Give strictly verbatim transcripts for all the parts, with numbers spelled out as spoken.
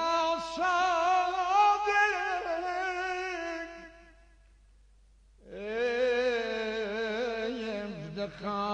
صادق افتخار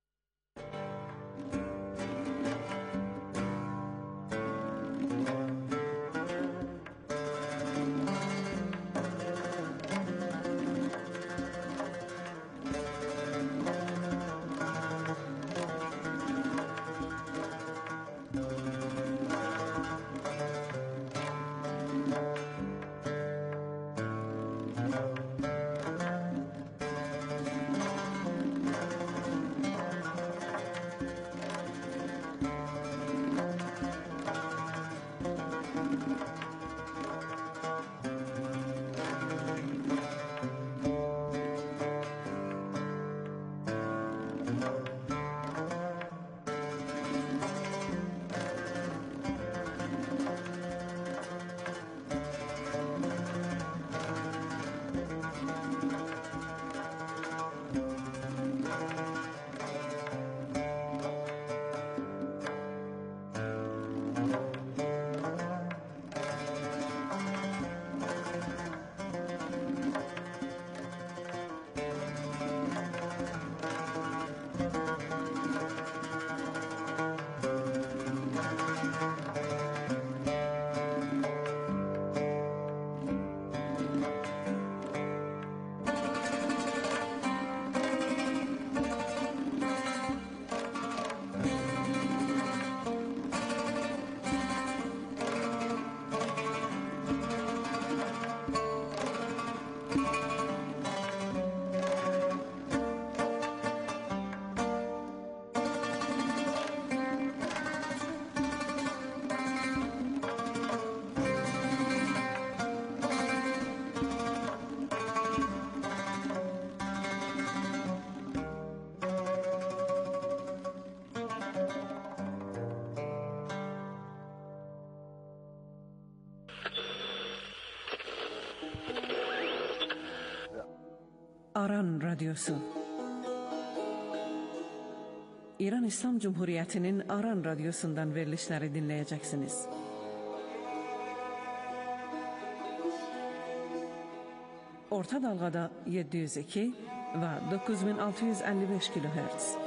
Aran Radyosu İran İslam Cumhuriyeti'nin Aran Radyosu'ndan verilişleri dinleyeceksiniz. Orta dalgada yedi yüz iki ve dokuz bin altı yüz elli beş kilohertz.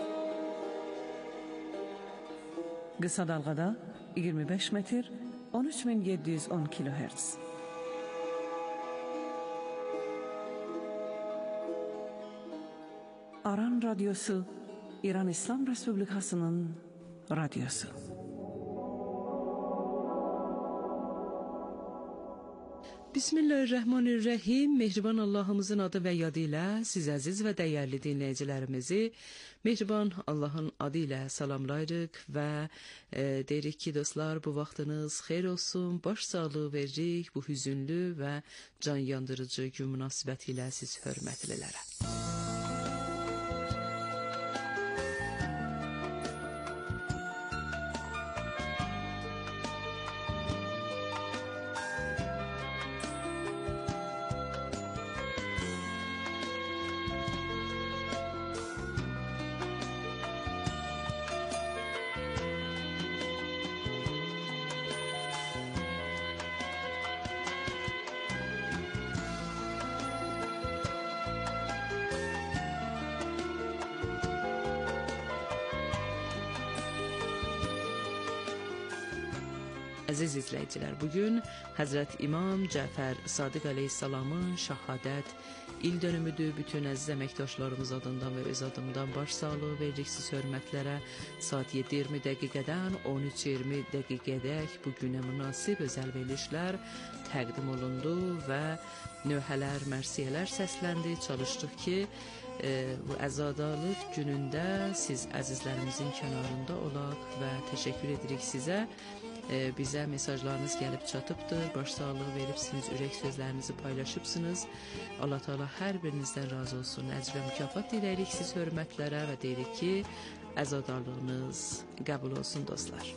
Kısa dalgada yirmi beş metre on üç bin yedi yüz on kilohertz. Aran Radyosu, İran İslam Respublikası'nın radyosu. Bismillahirrahmanirrahim. Mehriban Allah'ımızın adı ve yadıyla siz aziz ve değerli dinleyicilerimizi Mehriban Allah'ın adıyla salamlayırıq ve e, deyirik ki dostlar, bu vaxtınız xeyir olsun, baş sağlığı veririk bu hüzünlü ve can yandırıcı gün münasibətilə siz hörmətlilərə. Aziz izləyicilər, bugün Həzrət İmam Cəfər Sadiq Aleyhisselamın şəhadət il dönümüdür. Bütün əziz əməkdaşlarımız adından və öz adımdan baş sağlığı veririk siz hörmətlərə. Saat yeddi iyirmi dəqiqədən on üç iyirmi dəqiqədək bu günə münasib özəl verilişlər təqdim olundu və nöhələr, mərsiyələr səsləndi. Çalışdıq ki, e, bu əzadalıq günündə siz əzizlərimizin kənarında olaq və təşəkkür edirik sizə. Ee, bizə mesajlarınız gəlib çatıbdır, baş sağlığı veribsiniz, ürək sözlərinizi paylaşıbsınız. Allah Teala hər birinizdən razı olsun. Əcr və mükafat diləyirik siz hörmətlərə və deyirik ki, əzadarlığınız qəbul olsun dostlar.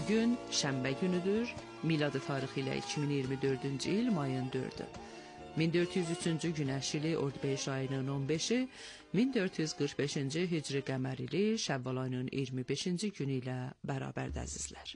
Bugün şənbə günüdür. Miladi tarixi ilə iki min iyirmi dördüncü il mayın dördü. min dörd yüz üçüncü günəş ili Ordubeyş ayının on beşi, min dörd yüz qırx beşinci hicri qəmər ili Şəvval ayının iyirmi beşinci günü ilə bərabərdir əzizlər.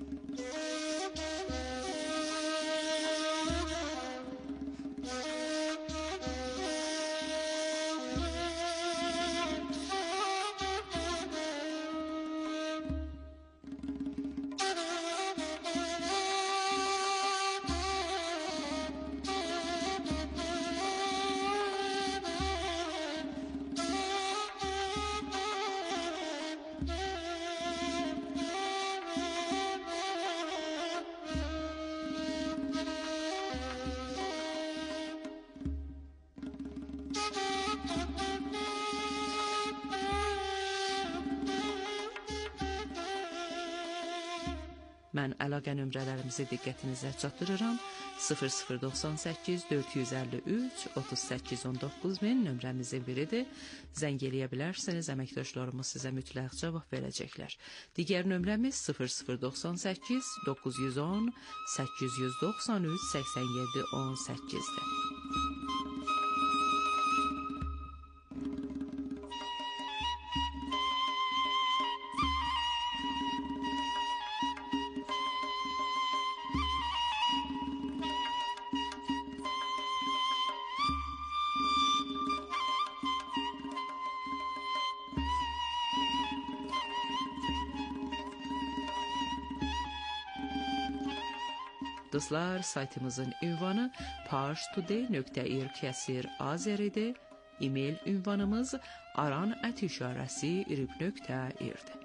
Mən əlaqə nömrələrimizi diqqətinizə çatdırıram. sıfır sıfır doxsan səkkiz dörd yüz əlli üç otuz səkkiz on doqquz min nömrəmizin biridir. Zəng eləyə bilərsiniz, əməkdaşlarımız sizə mütləq cavab verəcəklər. Digər nömrəmiz sıfır sıfır doxsan səkkiz doqquz yüz on səkkiz yüz doxsan üç səksən yeddi on səkkizdir. Dostlar, saytımızın ünvanı parstoday nöqtə ir kəsir azəridir. E-mail ünvanımız aran ət işarəsi irib nöqtə irdir.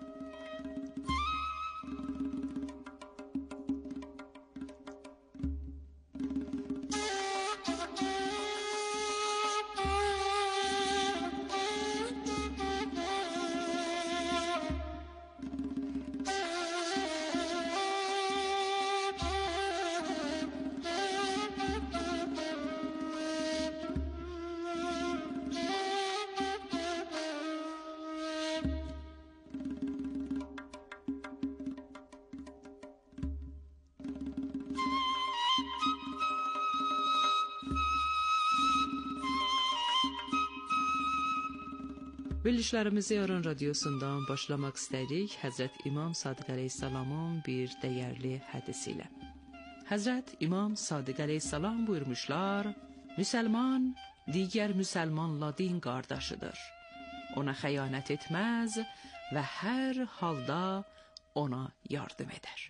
Verilişlərimizi Aran radiosundan başlamaq istəyirik Həzrət İmam Sadiq əleyhissalamın bir dəyərli hədisi ilə. Həzrət İmam Sadiq əleyhissalam buyurmuşlar, Müsəlman digər müsəlmanla din qardaşıdır. Ona xəyanət etməz və hər halda ona yardım edər.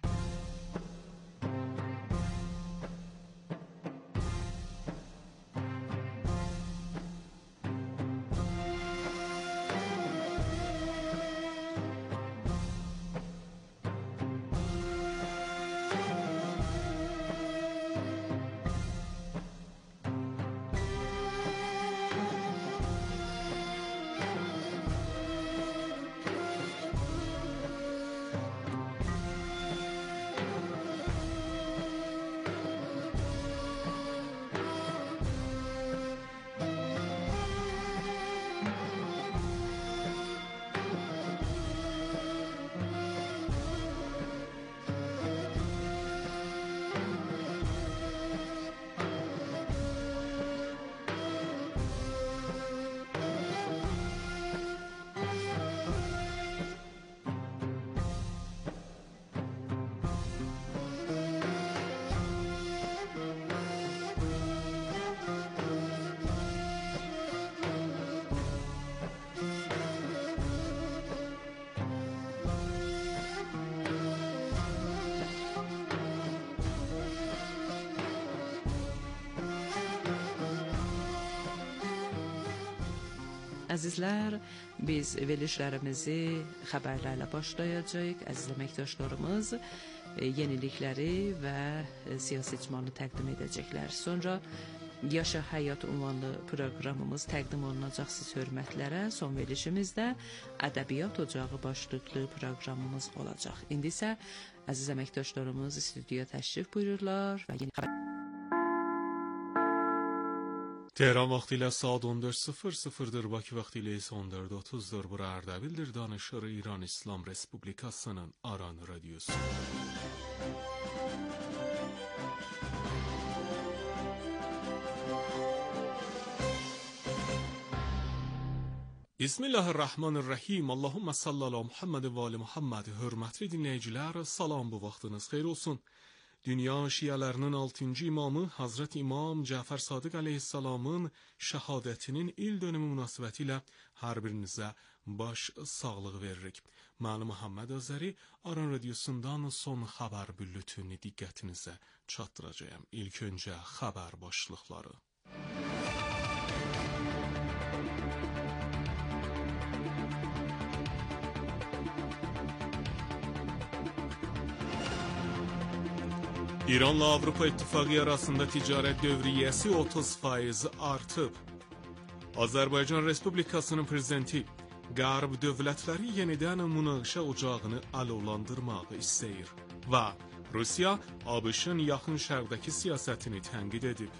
Əzizlər, biz verilişlərimizi xəbərlərlə başlayacağıq. Əziz əməkdaşlarımız yenilikləri və siyasi icmalı təqdim edəcəklər. Sonra Yaşa Həyat ünvanlı proqramımız təqdim olunacaq siz hörmətlərə. Son verilişimizdə Ədəbiyyat Ocağı başlıqlı proqramımız olacaq. İndi isə əziz əməkdaşlarımız studiyaya təşrif buyururlar və yeni xəbər Tehran vaxtı ilə saat on dörd sıfır sıfırdır, Bakı vaxtı ilə isə on dörd otuzdur. Bura Ərdəbildir, danışır İran İslam Respublikasının Aran Radyosu. Bismillahirrahmanirrahim. Allahumma salli ala Muhammed və ali Muhammed. Hörmətli dinləyicilər, salam, bu vaxtınız xeyir olsun. Dünya şiələrinin altıncı imamı Hazret İmam Cəfər Sadiq əleyhissalamın şəhadətinin il dönümü münasibəti ilə hər birinizə baş sağlığı veririk. Mən Muhammed Azəri Aran Radyosundan son xəbər bülletini diqqətinizə çatdıracağım. İlk öncə xəbər başlıqları. İranla Avropa İttifaqı arasında ticarət dövriyyəsi otuz faiz artıb. Azərbaycan Respublikasının prezidenti Qərb dövlətləri yenidən münaqişə ocağını alovlandırmağı istəyir və Rusiya ABŞ-ın yaxın şərqdəki siyasətini tənqid edib.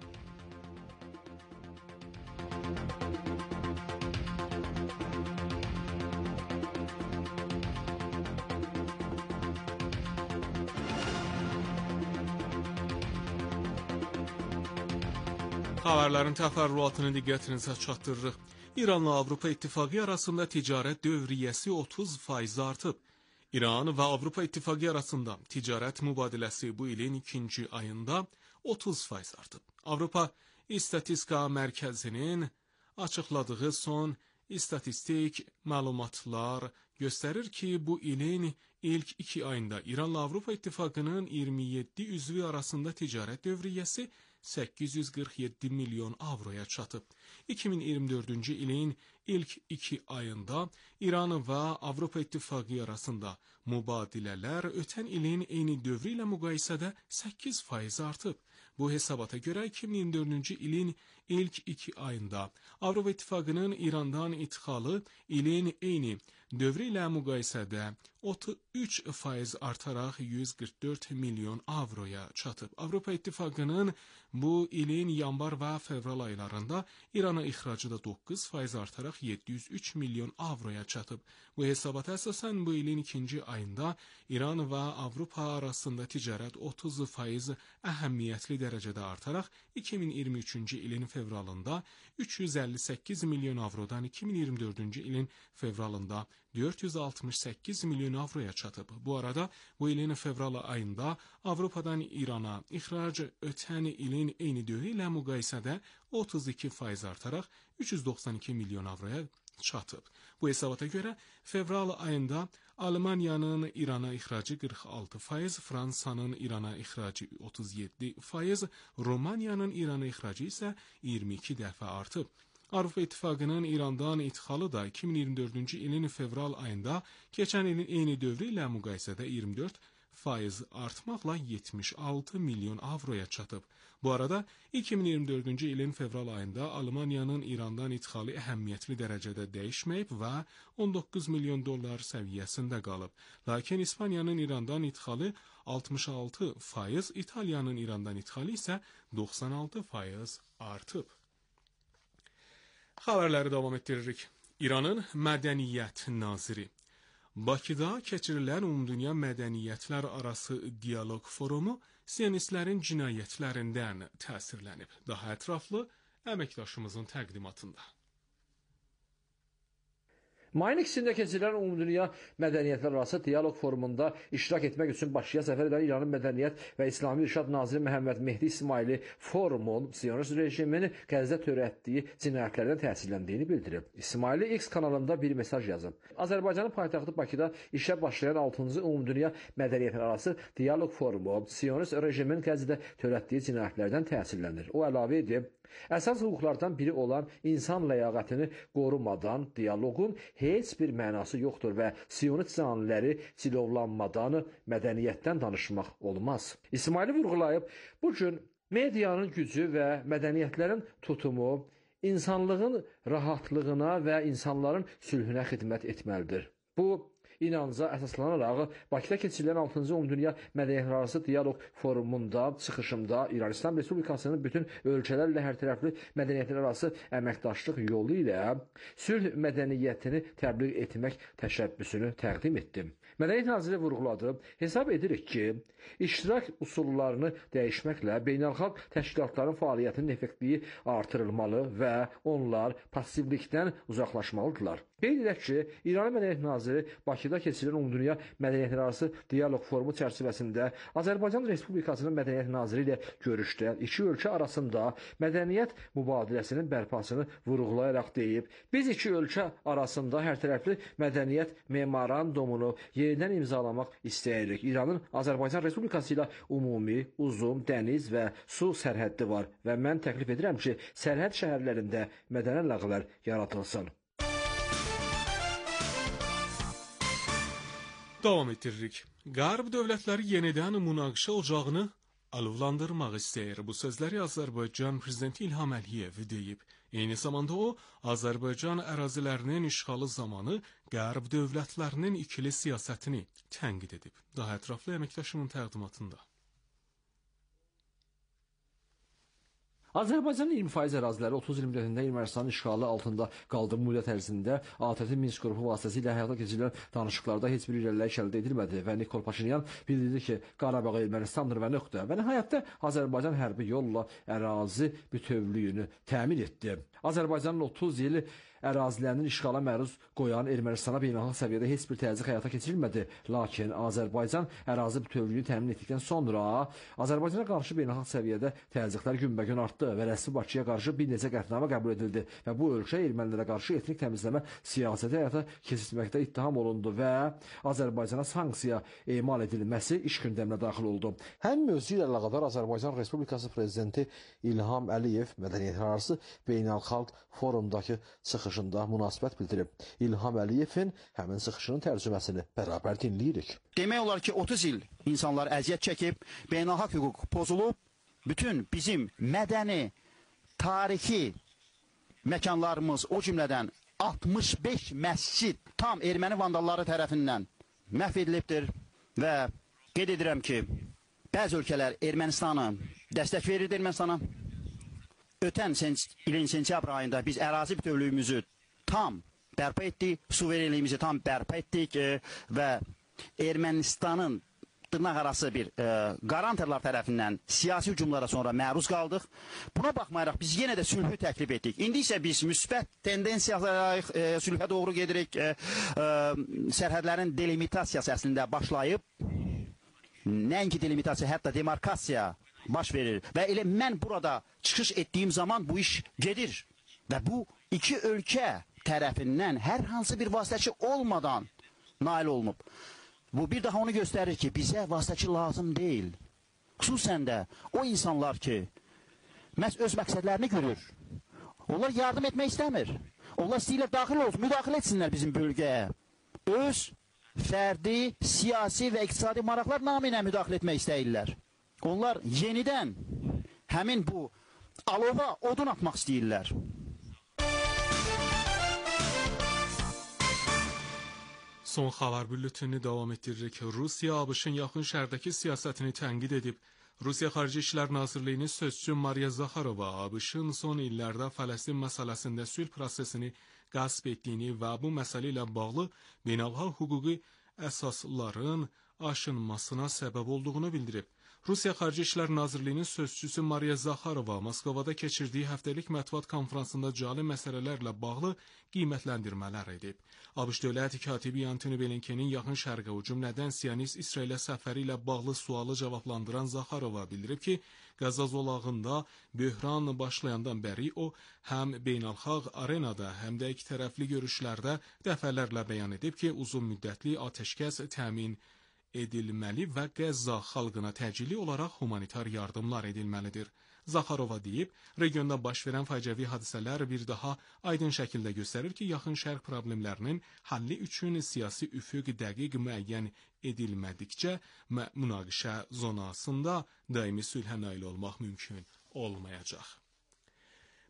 Xəbərlərin təfərrüatını diqqətinizə çatdırırıq. İranla Avropa İttifaqı arasında ticarət dövriyyəsi otuz faiz artıb. İran və Avropa İttifaqı arasında ticarət mübadiləsi bu ilin ikinci ayında otuz faiz artıb. Avropa İstatistika Mərkəzinin açıqladığı son istatistik məlumatlar göstərir ki, bu ilin ilk iki ayında İranla Avropa İttifaqının iyirmi yeddi üzvü arasında ticarət dövriyyəsi səkkiz yüz qırx yeddi milyon avroya çatıb. iki min iyirmi dördüncü ilin ilk iki ayında İran və Avropa İttifaqı arasında mübadilələr ötən ilin eyni dövrü ilə müqayisədə səkkiz faiz artıb. Bu hesabata görə iki min iyirmi dördüncü ilin ilk iki ayında Avropa İttifaqının İrandan ixalı ilin eyni dövrü ilə müqayisədə otuz üç faiz artaraq yüz qırx dörd milyon avroya çatıb. Avropa İttifaqının bu ilin yanvar və fevral aylarında İrana ixracı da doqquz faiz artaraq yeddi yüz üç milyon avroya çatıb. Bu hesabata əsasən bu ilin ikinci ayında İran və Avropa arasında ticarət otuz faiz əhəmiyyətli dərəcədə artaraq iki min iyirmi üçüncü ilin fevralında üç yüz əlli səkkiz milyon avrodan iki min iyirmi dördüncü ilin fevralında dörd yüz altmış səkkiz milyon avroya çatıb. Bu arada bu ilin fevral ayında Avropadan İrana ixrac ötən ilin eyni dövrü ilə müqayisədə otuz iki faiz artaraq üç yüz doxsan iki milyon avroya çatıb. Bu hesabata görə fevral ayında Almaniyanın İrana ixracı qırx altı faiz, Fransanın İrana ixracı otuz yeddi faiz, Romaniyanın İrana ixracı isə iyirmi iki dəfə artıb. Avropa İttifaqının İrandan ixalı da iki min iyirmi dördüncü ilin fevral ayında keçən ilin eyni dövrü ilə müqayisədə iyirmi dörd faiz artmaqla yetmiş altı milyon avroya çatıb. Bu arada iki min iyirmi dördüncü ilin fevral ayında Almaniyanın İrandan ixalı əhəmiyyətli dərəcədə dəyişməyib və on doqquz milyon dollar səviyyəsində qalıb. Lakin İspaniyanın İrandan ixalı altmış altı faiz, İtaliyanın İrandan ixalı isə doxsan altı faiz artıb. Xəbərləri davam etdiririk. İranın Mədəniyyət Naziri Bakıda keçirilən Ümumdünya Mədəniyyətlər Arası Dialoq Forumu Siyonistlərin cinayətlərindən təsirlənib. Daha ətraflı əməkdaşımızın təqdimatında. Mayın ikisində keçirilən Ümumdünya Mədəniyyətlər Arası Dialoq Forumunda iştirak etmək üçün Bakıya səfər edən İranın Mədəniyyət və İslami İrşad Naziri Məhəmməd Mehdi İsmaili forumun Siyonist rejimin Qəzzə törətdiyi cinayətlərdən təsirləndiyini bildirib. İsmaili X kanalında bir mesaj yazıb. Azərbaycanın paytaxtı Bakıda işə başlayan altıncı Ümumdünya Mədəniyyətlər Arası Dialoq Forumu Siyonist rejimin Qəzzədə törətdiyi cinayətlərdən təsirlənir. O əlavə edib, əsas hüquqlardan biri olan insan ləyaqətini qorumadan dialoqun heç bir mənası yoxdur və siyonist zaniləri cilovlanmadan mədəniyyətdən danışmaq olmaz. İsmaili vurğulayıb, bu gün medianın gücü və mədəniyyətlərin tutumu insanlığın rahatlığına və insanların sülhünə xidmət etməlidir. Bu, İnanca əsaslanaraq Bakıda keçirilən altıncı Ümumdünya Mədəniyyətlərarası Dialoq Forumunda çıxışımda İran İslam Respublikasının bütün ölkələrlə hərtərəfli mədəniyyətlərarası əməkdaşlıq yolu ilə sülh mədəniyyətini təbliğ etmək təşəbbüsünü təqdim etdim. Mədəniyyət naziri vurğuladı, hesab edirik ki, iştirak üsullarını dəyişməklə beynəlxalq təşkilatların fəaliyyətinin effektivliyi artırılmalı və onlar passivlikdən uzaqlaşmalıdırlar. Qeyd edək ki, İranın Mədəniyyət naziri Bakıda keçirilən Ümumdünya Mədəniyyətlərarası Dialoq Forumu çərçivəsində Azərbaycan Respublikasının Mədəniyyət naziri ilə görüşdə iki ölkə arasında mədəniyyət mübadiləsinin bərpasını vurğulayaraq deyib, biz iki ölkə arasında hərtərəfli mədəniyyət memorandumunu yenidən imzalamaq istəyirik. İranın Azərbaycan Respublikası ilə ümumi, uzun, dəniz və su sərhəddi var və mən təklif edirəm ki, sərhəd şəhərlərində mədəni əlaqələr yaradılsın. Davam ettiririk. Qərb dövlətləri yenidən münaqişə ocağını alovlandırmaq istəyir. Bu sözləri Azərbaycan Prezidenti İlham Əliyev deyib. Eyni zamanda o, Azərbaycan ərazilərinin işğalı zamanı Qərb dövlətlərinin ikili siyasətini tənqid edib. Daha ətraflı əməkdaşımın təqdimatında. Azərbaycanın iyirmi faiz əraziləri otuz il müddətində Ermənistanın işğalı altında qaldığı müddət ərzində A T T Minsk qrupu vasitəsilə həyata keçirilən danışıqlarda heç bir irəliləyiş əldə edilmədi və Nikol Paşinyan bildirdi ki, Qarabağ Ermənistandır və nöqtə. Və nəhayətdə Azərbaycan hərbi yolla ərazi bütövlüyünü təmin etdi. Azərbaycanın otuz il ərazilərinin işğala məruz qoyan Ermənistana beynəlxalq səviyyədə heç bir təzyiq həyata keçirilmədi. Lakin Azərbaycan ərazi bütövlüyünü təmin etdikdən sonra Azərbaycana qarşı beynəlxalq səviyyədə təzyiqlər günbəgün artdı və rəsmi Bakıya qarşı bir neçə qətnamə qəbul edildi və bu ölkə ermənilərə qarşı etnik təmizləmə siyasəti həyata keçirməkdə ittiham olundu və Azərbaycana sanksiya emal edilməsi iş gündəminə daxil oldu. Həmin mövzu ilə əlaqədar Azərbaycan Respublikası Prezidenti İlham Əliyev mədəniyyətlərarası beynəlxalq forumdakı çıxışında münasibət bildirib. İlham Əliyevin həmin çıxışının tərcüməsini bərabər dinləyirik. Demək olar ki, otuz il insanlar əziyyət çəkib, beynəlxalq hüquq pozulub, bütün bizim mədəni, tarixi məkanlarımız, o cümlədən altmış beş məscid tam erməni vandalları tərəfindən məhv edilibdir və qeyd edirəm ki, bəzi ölkələr Ermənistanı dəstək verirdi Ermənistana. Ötən ilin sentyabr ayında biz ərazi bütövlüyümüzü tam bərpa etdik, suverenliyimizi tam bərpa etdik e, və Ermənistanın dırnaq arası bir e, garanterlar tərəfindən siyasi hücumlara sonra məruz qaldıq. Buna baxmayaraq biz yenə də sülhü təklif etdik. İndi isə biz müsbət tendensiyalara e, sülhə doğru gedirik. E, e, sərhədlərin delimitasiyası əslində başlayıb. Nəinki delimitasiya, hətta demarkasiya baş verir. Və elə mən burada çıxış etdiyim zaman bu iş gedir. Və bu iki ölkə tərəfindən hər hansı bir vasitəçi olmadan nail olunub. Bu bir daha onu göstərir ki, bizə vasitəçi lazım deyil. Xüsusən də o insanlar ki, məhz öz məqsədlərini görür. Onlar yardım etmək istəmir. Onlar istəyirlər daxil olsun, müdaxilə etsinlər bizim bölgəyə. Öz fərdi, siyasi və iqtisadi maraqlar namı ilə müdaxilə etmək istəyirlər. Onlar yenidən həmin bu alova odun atmaq istəyirlər. Son xəbər bülletenini davam etdiririk. Rusiya ABŞ-ın yaxın şərdəki siyasətini tənqid edib. Rusiya Xarici İşlər Nazirliyinin sözçüsü Mariya Zakharova ABŞ-ın son illərdə Fələstin məsələsində sülh prosesini qəsb etdiyini və bu məsələ ilə bağlı beynəlxalq hüquqi əsasların aşınmasına səbəb olduğunu bildirib. Rusiya Xarici İşlər Nazirliyinin sözçüsü Mariya Zakharova Moskvada keçirdiyi həftəlik mətbuat konfransında cali məsələlərlə bağlı qiymətləndirmələr edib. ABŞ dövlət katibi Antony Blinkenin yaxın şərqə, o cümlədən Siyonist İsrailə səfəri ilə bağlı sualı cavablandıran Zakharova bildirib ki, Qəzza zolağında böhran başlayandan bəri o, həm beynəlxalq arenada, həm də iki tərəfli görüşlərdə dəfələrlə bəyan edib ki, uzun müddətli atəşkəs təmin edilməli və Qəzza xalqına təcili olaraq humanitar yardımlar edilməlidir. Zakharova deyib, regionda baş verən faciəvi hadisələr bir daha aydın şəkildə göstərir ki, yaxın şərq problemlərinin həlli üçün siyasi üfüq dəqiq müəyyən edilmədikcə münaqişə zonasında daimi sülhə nail olmaq mümkün olmayacaq.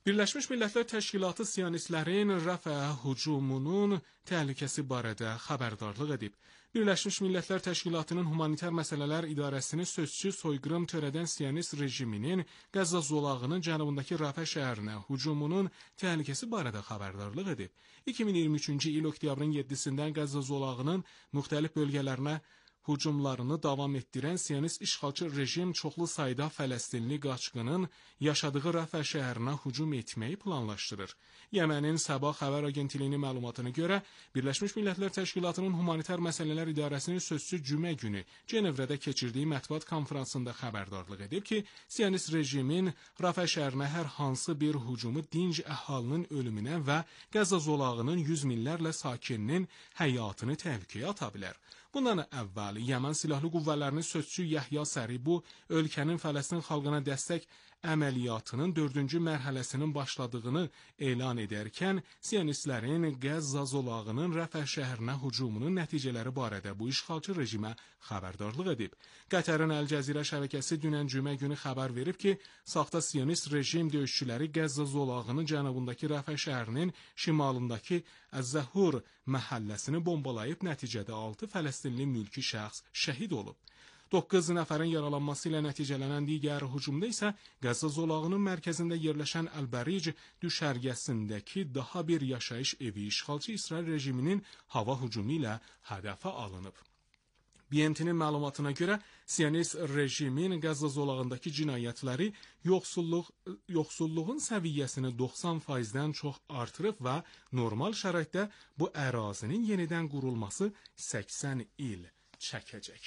Birləşmiş Millətlər Təşkilatı sionistlərin Rəfə hücumunun təhlükəsi barədə xəbərdarlıq edib. Birləşmiş Millətlər Təşkilatının Humanitar Məsələlər İdarəsinin sözçü soyqırım törədən sionist rejiminin Qəzza zolağının cənubundakı Rəfə şəhərinə hücumunun təhlükəsi barədə xəbərdarlıq edib. iki min iyirmi üçüncü il oktyabrın yeddisindən Qəzza zolağının müxtəlif bölgələrinə hücumlarını davam etdirən sionist işğalçı rejim çoxlu sayda Fələstinli qaçqının yaşadığı Rəfə şəhərinə hücum etməyi planlaşdırır. Yəmənin Səba xəbər agentliyinin məlumatına görə, Birləşmiş Millətlər Təşkilatının Humanitar Məsələlər İdarəsinin sözçü cümə günü Cenevrədə keçirdiyi mətbuat konfransında xəbərdarlıq edib ki, sionist rejimin Rəfə şəhərinə hər hansı bir hücumu dinc əhalinin ölümünə və Qəzza zolağının yüz minlərlə sakininin həyatını təhlükəyə ata bilər. Bundan əvvəl Yəmən Silahlı Qüvvələrinin sözçü Yəhya Səribu ölkənin Fələstin xalqına dəstək əməliyyatının dördüncü mərhələsinin başladığını elan edərkən, sionistlərin Qəzza zolağının Rəfə şəhərinə hücumunun nəticələri barədə bu işğalçı rejimə xəbərdarlıq edib. Qətərin Əl-Cəzirə şəbəkəsi dünən cümə günü xəbər verib ki, saxta sionist rejim döyüşçüləri Qəzza zolağının cənubundakı Rəfə şəhərinin şimalındakı Əz-Zəhur məhəlləsini bombalayıb, nəticədə altı Fələstinli mülki şəxs şəhid olub. doqquz nəfərin yaralanması ilə nəticələnən digər hücumda isə Qəzza zolağının mərkəzində yerləşən Əl-Bəric düşərgəsindəki daha bir yaşayış evi işğalçı İsrail rejiminin hava hücumu ilə hədəfə alınıb. B N T-nin məlumatına görə, sionist rejimin Qəzza zolağındakı cinayətləri yoxsulluq, yoxsulluğun səviyyəsini doxsan faizdən çox artırıb və normal şəraitdə bu ərazinin yenidən qurulması səksən il çəkəcək.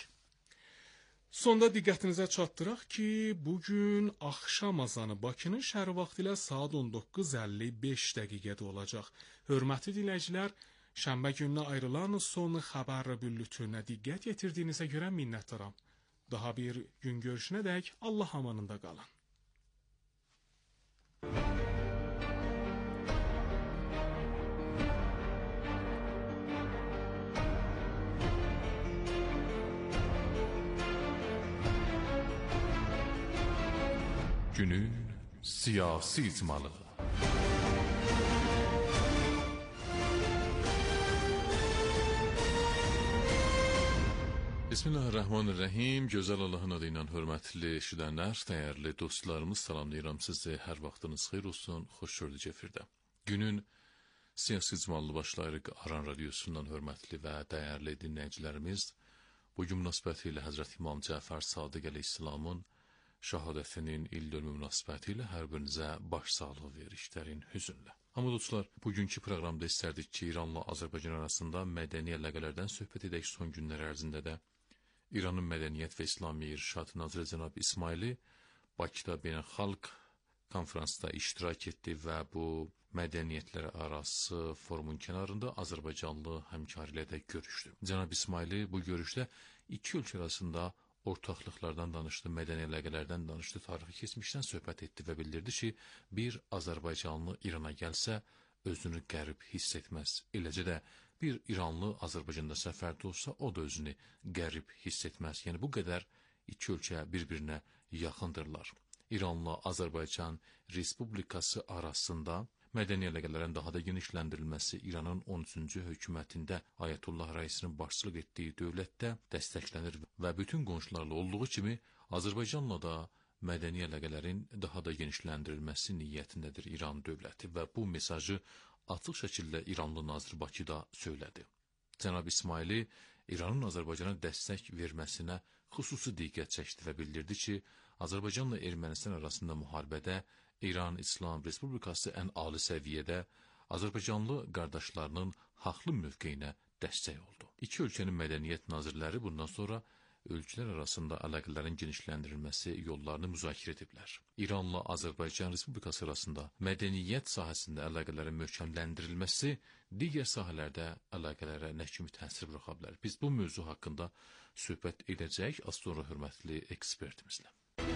Sonda diqqətinizə çatdıraq ki, bugün axşam azanı Bakının şəhər vaxtı ilə saat on doqquz əlli beş dəqiqədə olacaq. Hörmətli dinləyicilər, şənbə gününə ayrılan son xəbər bülletinə diqqət yetirdiyinizə görə minnətdaram. Daha bir gün görüşünədək Allah amanında qalın. Günün siyasi icmalı. Bismillahirrahmanirrahim. Gözəl Allahın adı ilə hörmətli eşidənlər, dəyərli dostlarımız, salamlayıram sizi. Hər vaxtınız xeyir olsun, xoş gördük efirdə. Günün siyasi icmalı başlayırıq Aran Radiosundan hörmətli və dəyərli dinləyicilərimiz. Bugün münasibəti ilə Həzrət İmam Cəfər Sadiq əleyhissalamın şəhadətinin il dönümü münasibəti ilə hər birinizə başsağlığı verişlərin hüzünlə. Amma dostlar, bugünkü proqramda istərdik ki, İranla Azərbaycan arasında mədəni əlaqələrdən söhbət edək. Son günlər ərzində də İranın Mədəniyyət və İslami İrşad naziri cənab İsmaili Bakıda beynəlxalq konferansda iştirak etdi və bu mədəniyyətlər arası forumun kənarında Azərbaycanlı həmkarı ilə də görüşdü. Cənab İsmaili bu görüşdə iki ölkə arasında ortaqlıqlardan danışdı, mədəni əlaqələrdən danışdı, tarixi keçmişdən söhbət etdi və bildirdi ki, bir Azərbaycanlı İrana gəlsə, özünü qərib hiss etməz. Eləcə də bir İranlı Azərbaycanda səfərdə olsa, o da özünü qərib hiss etməz. Yəni bu qədər iki ölkə bir-birinə yaxındırlar. İranla Azərbaycan Respublikası arasında mədəni əlaqələrin daha da genişləndirilməsi İranın on üçüncü hökumətində Ayətullah Rəisinin başçılıq etdiyi dövlətdə dəstəklənir və bütün qonşularla olduğu kimi Azərbaycanla da mədəni əlaqələrin daha da genişləndirilməsi niyyətindədir İran dövləti və bu mesajı açıq şəkildə İranlı nazir Bakıda söylədi. Cənab İsmaili İranın Azərbaycana dəstək verməsinə xüsusi diqqət çəkdi və bildirdi ki, Azərbaycanla Ermənistan arasında müharibədə İran İslam Respublikası ən ali səviyyədə Azərbaycanlı qardaşlarının haqlı mövqeyinə dəstək oldu. İki ölkənin mədəniyyət nazirləri bundan sonra ölkələr arasında əlaqələrin genişləndirilməsi yollarını müzakirə ediblər. İranla Azərbaycan Respublikası arasında mədəniyyət sahəsində əlaqələrin möhkəmləndirilməsi digər sahələrdə əlaqələrə nə kimi təsir buraxa bilər? Biz bu mövzu haqqında söhbət edəcəyik az sonra hörmətli ekspertimizlə.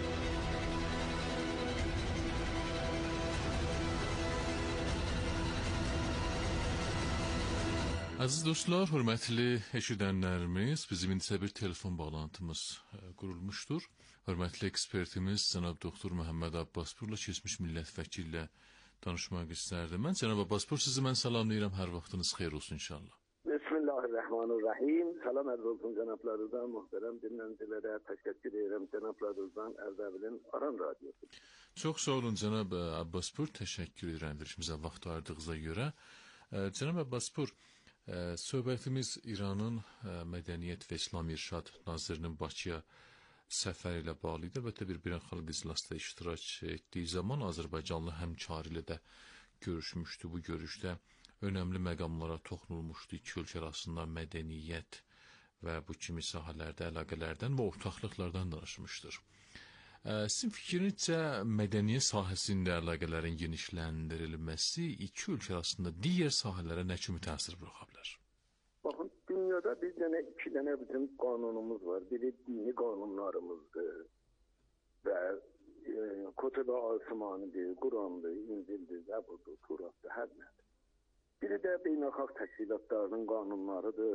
Əziz dostlar, hörmətli eşidənlərimiz, bizim indisə bir telefon bağlantımız qurulmuşdur. Hörmətli ekspertimiz cənab doktor Məhəmməd Abbasbürlə keçmiş millət vəkili ilə danışmaq istərdim. Mən cənab Abbaspour, sizi mən salamlayıram. Hər vaxtınız xeyir olsun inşallah. Bismillahirrahmanirrahim. Salam ərz olsun cənablarınızdan, muhterem dinləyicilərə təşəkkür edirəm cənablarınızdan Ərdəbilin Aran Radiosu. Çox sağ olun cənab Abbaspour, təşəkkür edirəm verilişimizə vaxt ayırdığınıza görə. Cənab Abbaspour, söhbətimiz İranın Mədəniyyət və İslam İrşad Nazirinin Bakıya səfəri ilə bağlı idi. Əlbəttə bir beynəlxalq iclasda iştirak etdiyi zaman Azərbaycanlı həmkarı ilə də görüşmüşdü. Bu görüşdə önəmli məqamlara toxunulmuşdu. İki ölkə arasında mədəniyyət və bu kimi sahələrdə əlaqələrdən və ortaqlıqlardan danışmışdır. Sizin fikrinizcə mədəniyyət sahəsində əlaqələrin genişləndirilməsi iki ölkə arasında digər sahələrə nə kimi təsir buraxa bilər? Baxın, dünyada bir dənə, iki dənə bizim qanunumuz var. Biri dini qanunlarımızdır və e, Kutub-i Asmanidir, Qurandır, İncildir, Zəburdur, Turatdır, hər nədir. Biri də beynəlxalq təşkilatlarının qanunlarıdır